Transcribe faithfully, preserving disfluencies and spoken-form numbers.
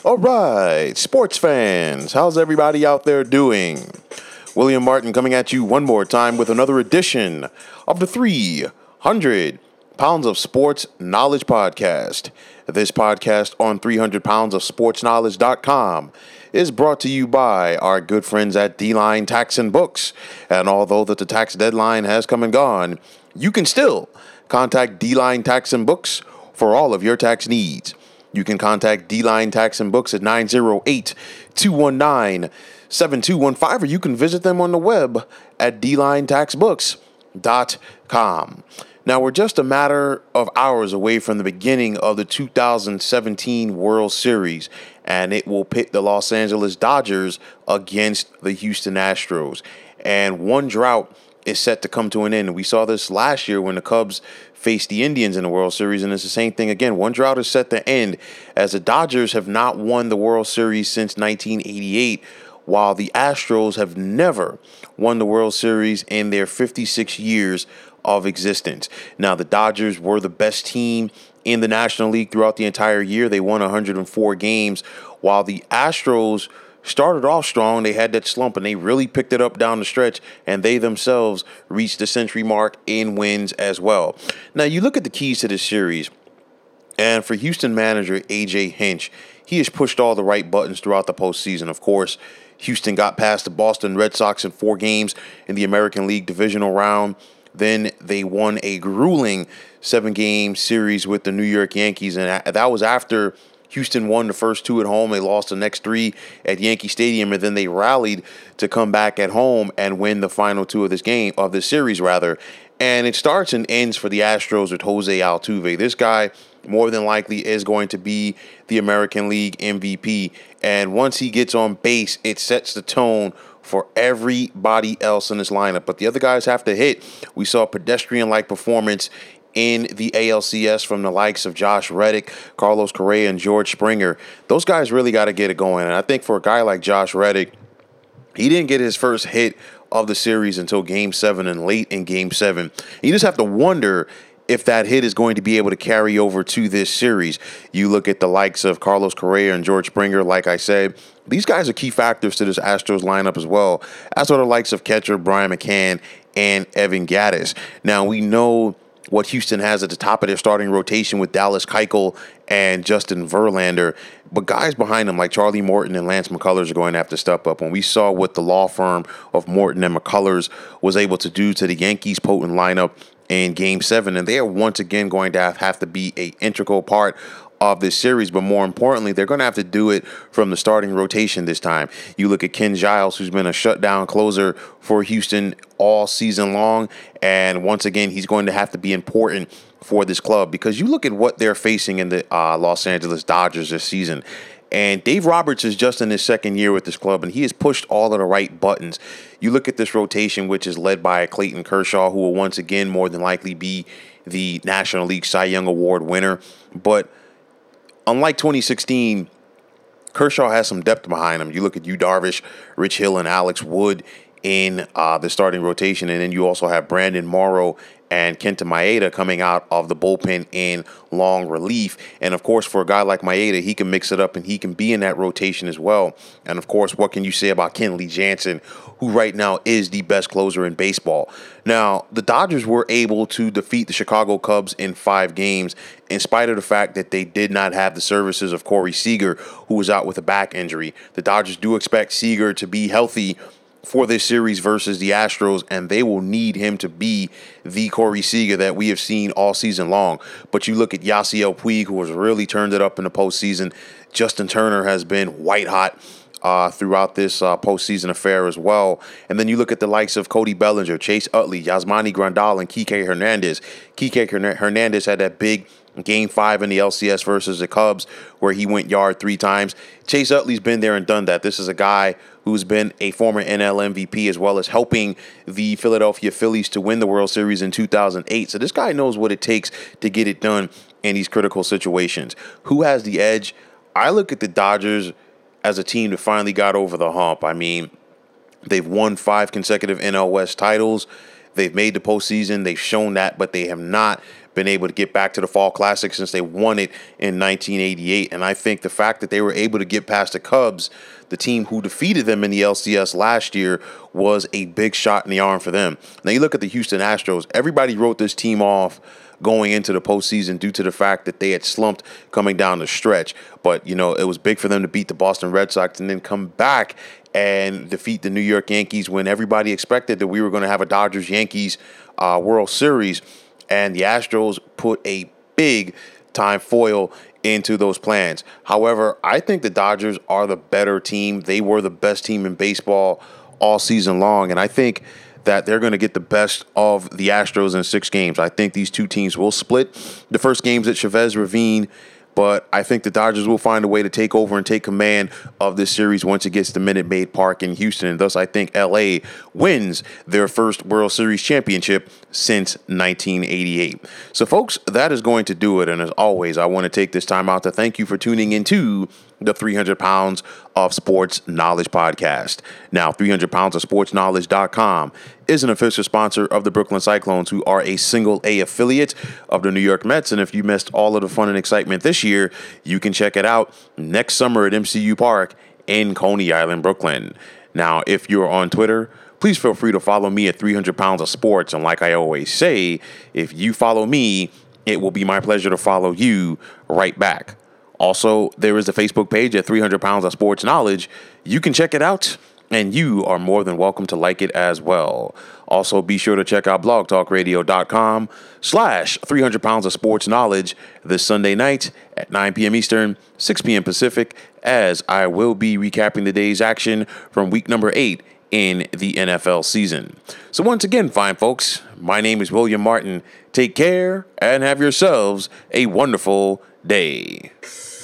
All right, sports fans, how's everybody out there doing? William Martin coming at you one more time with another edition of the three hundred Pounds of Sports Knowledge Podcast. This podcast on three hundred pounds of sports knowledge dot com is brought to you by our good friends at D-Line Tax and Books. And although that the tax deadline has come and gone, you can still contact D-Line Tax and Books for all of your tax needs. You can contact D-Line Tax and Books at nine oh eight, two one nine, seven two one five, or you can visit them on the web at d line tax books dot com. Now, we're just a matter of hours away from the beginning of the two thousand seventeen World Series, and it will pit the Los Angeles Dodgers against the Houston Astros. And one drought is set to come to an end. We saw this last year when the Cubs faced the Indians in the World Series, and it's the same thing again. One drought is set to end as the Dodgers have not won the World Series since nineteen eighty-eight, while the Astros have never won the World Series in their fifty-six years of existence. Now, the Dodgers were the best team in the National League throughout the entire year. They won one hundred four games, while the Astros started off strong. They had that slump, and they really picked it up down the stretch, and they themselves reached the century mark in wins as well. Now, you look at the keys to this series, and for Houston manager A J Hinch, he has pushed all the right buttons throughout the postseason. Of course, Houston got past the Boston Red Sox in four games in the American League divisional round. Then they won a grueling seven-game series with the New York Yankees, and that was after Houston won the first two at home. They lost the next three at Yankee Stadium, and then they rallied to come back at home and win the final two of this game, of this series rather. And it starts and ends for the Astros with Jose Altuve. This guy more than likely is going to be the American League M V P. And once he gets on base, it sets the tone for everybody else in this lineup. But the other guys have to hit. We saw a pedestrian-like performance in the A L C S from the likes of Josh Reddick, Carlos Correa, and George Springer. Those guys really got to get it going. And I think for a guy like Josh Reddick, he didn't get his first hit of the series until Game seven and late in Game seven. You just have to wonder if that hit is going to be able to carry over to this series. You look at the likes of Carlos Correa and George Springer, like I said, these guys are key factors to this Astros lineup as well, as are the likes of catcher Brian McCann and Evan Gattis. Now, we know what Houston has at the top of their starting rotation with Dallas Keuchel and Justin Verlander, but guys behind them like Charlie Morton and Lance McCullers are going to have to step up. When we saw what the law firm of Morton and McCullers was able to do to the Yankees' potent lineup in Game seven, and they are once again going to have, have to be an integral part of this series, but more importantly, they're going to have to do it from the starting rotation this time. You look at Ken Giles, who's been a shutdown closer for Houston all season long, and once again, he's going to have to be important for this club because you look at what they're facing in the uh, Los Angeles Dodgers this season. And Dave Roberts is just in his second year with this club, and he has pushed all of the right buttons. You look at this rotation, which is led by Clayton Kershaw, who will once again more than likely be the National League Cy Young Award winner. But unlike twenty sixteen, Kershaw has some depth behind him. You look at Yu Darvish, Rich Hill, and Alex Wood in uh, the starting rotation, and then you also have Brandon Morrow and Kenta Maeda coming out of the bullpen in long relief. And, of course, for a guy like Maeda, he can mix it up and he can be in that rotation as well. And, of course, what can you say about Kenley Jansen, who right now is the best closer in baseball? Now, the Dodgers were able to defeat the Chicago Cubs in five games in spite of the fact that they did not have the services of Corey Seager, who was out with a back injury. The Dodgers do expect Seager to be healthy for this series versus the Astros, and they will need him to be the Corey Seager that we have seen all season long. But you look at Yasiel Puig, who has really turned it up in the postseason. Justin Turner has been white hot uh, throughout this uh, postseason affair as well. And then you look at the likes of Cody Bellinger, Chase Utley, Yasmani Grandal, and Kike Hernandez. Kike Hernandez had that big Game five in the L C S versus the Cubs, where he went yard three times. Chase Utley's been there and done that. This is a guy who's been a former N L M V P as well as helping the Philadelphia Phillies to win the World Series in two thousand eight. So this guy knows what it takes to get it done in these critical situations. Who has the edge? I look at the Dodgers as a team that finally got over the hump. I mean, they've won five consecutive N L West titles. They've made the postseason. They've shown that, but they have not been able to get back to the Fall Classic since they won it in nineteen eighty-eight. And I think the fact that they were able to get past the Cubs, the team who defeated them in the L C S last year, was a big shot in the arm for them. Now you look at the Houston Astros, everybody wrote this team off going into the postseason due to the fact that they had slumped coming down the stretch. But, you know, it was big for them to beat the Boston Red Sox and then come back and defeat the New York Yankees when everybody expected that we were going to have a Dodgers-Yankees uh, World Series. And the Astros put a big time foil into those plans. However, I think the Dodgers are the better team. They were the best team in baseball all season long. And I think that they're going to get the best of the Astros in six games. I think these two teams will split. The first game's at Chavez Ravine, but I think the Dodgers will find a way to take over and take command of this series once it gets to Minute Maid Park in Houston. And thus, I think L A wins their first World Series championship since nineteen eighty-eight. So, folks, that is going to do it. And as always, I want to take this time out to thank you for tuning into the three hundred pounds of Sports Knowledge podcast. Now, three hundred pounds of sports knowledge dot com is an official sponsor of the Brooklyn Cyclones, who are a single A affiliate of the New York Mets. And if you missed all of the fun and excitement this year, you can check it out next summer at M C U Park in Coney Island, Brooklyn. Now, if you're on Twitter, please feel free to follow me at three hundred pounds of sports. And like I always say, if you follow me, it will be my pleasure to follow you right back. Also, there is a Facebook page at three hundred pounds of Sports Knowledge. You can check it out, and you are more than welcome to like it as well. Also, be sure to check out blogtalkradio.com slash 300 pounds of sports knowledge this Sunday night at nine p.m. Eastern, six p.m. Pacific, as I will be recapping the day's action from week number eight in the N F L season. So once again, fine folks, my name is William Martin. Take care and have yourselves a wonderful day.